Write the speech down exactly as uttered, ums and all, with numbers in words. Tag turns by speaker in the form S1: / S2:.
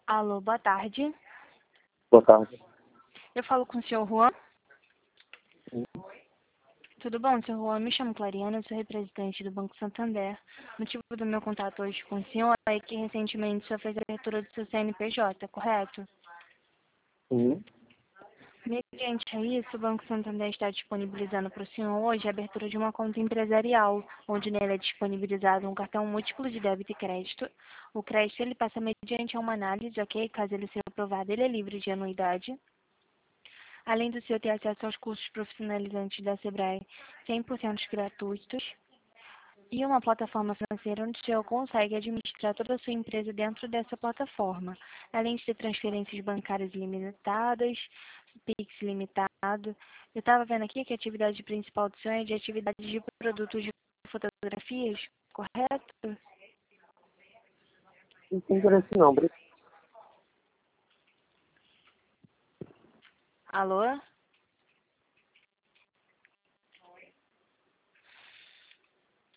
S1: Alô, boa tarde.
S2: Boa tarde.
S1: Eu falo com o senhor Juan.
S2: Sim.
S1: Tudo bom, senhor Juan? Me chamo Clariana, eu sou representante do Banco Santander. O motivo do meu contato hoje com o senhor é que recentemente o senhor fez a abertura do seu C N P J, correto?
S2: Sim.
S1: Mediante a isso, o Banco Santander está disponibilizando para o senhor hoje a abertura de uma conta empresarial, onde nela é disponibilizado um cartão múltiplo de débito e crédito. O crédito ele passa mediante uma análise, ok? Caso ele seja aprovado, ele é livre de anuidade. Além do senhor ter acesso aos cursos profissionalizantes da Sebrae cem por cento gratuitos e uma plataforma financeira onde o senhor consegue administrar toda a sua empresa dentro dessa plataforma, além de ter transferências bancárias ilimitadas, Pix limitado. Eu estava vendo aqui que a atividade principal do senhor é de atividade de produtos de fotografias, correto?
S2: Não tem interesse não, obrigado.
S1: Alô?